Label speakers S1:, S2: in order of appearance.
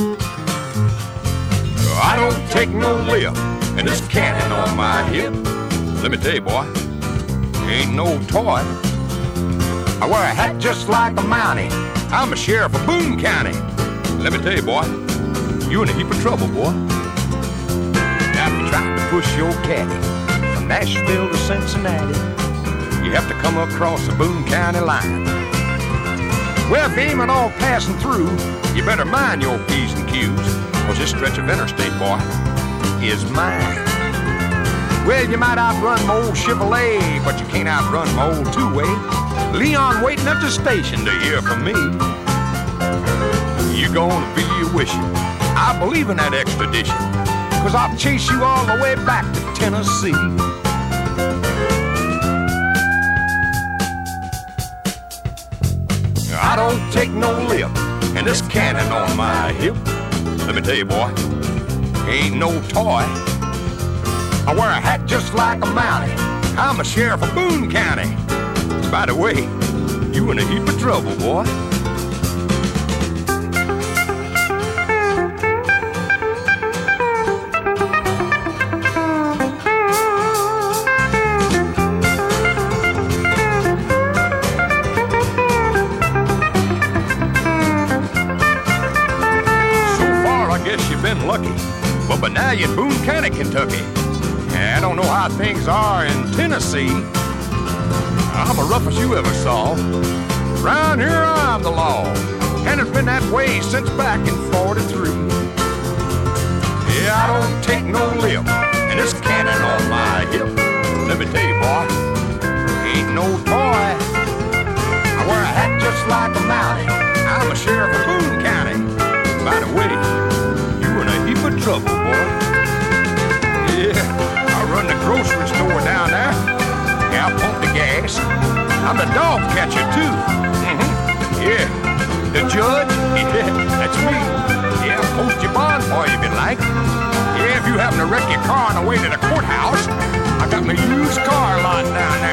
S1: I don't take no lip, and this cannon on my hip, let me tell you, boy, ain't no toy. I wear a hat just like a Mountie. I'm a sheriff of Boone County. Let me tell you, boy, you in a heap of trouble, boy. Now if you try to push your caddy from Nashville to Cincinnati, you have to come across the Boone County line. Well, if you ain't all passing through, you better mind your P's and Q's, cause this stretch of interstate, boy, is mine. Well, you might outrun my old Chevrolet, but you can't outrun my old two-way. Leon waiting at the station to hear from me. You're gonna be wishing I believe in that extradition, cause I'll chase you all the way back to Tennessee. I don't take no lip, and this cannon on my hip, let me tell you, boy, ain't no toy. I wear a hat just like a Mountie. I'm a sheriff of Boone County. By the way, you in a heap of trouble, boy. Been lucky, but now you're in Boone County, Kentucky. I don't know how things are in Tennessee. I'm the roughest you ever saw. Round here I'm the law, and it's been that way since back in 43. Yeah, I don't take no lip, and this cannon on my hip, let me tell you, boy, ain't no toy. I wear a hat just like a Mountie. I'm a sheriff of Boone County. By the way, in a heap of trouble, boy. Yeah, I run the grocery store down there. Yeah, I pump the gas. I'm the dog catcher, too. Yeah, the judge, yeah, that's me. Yeah, post your bond for you if you like. Yeah, if you happen to wreck your car on the way to the courthouse, I got my used car lot down there.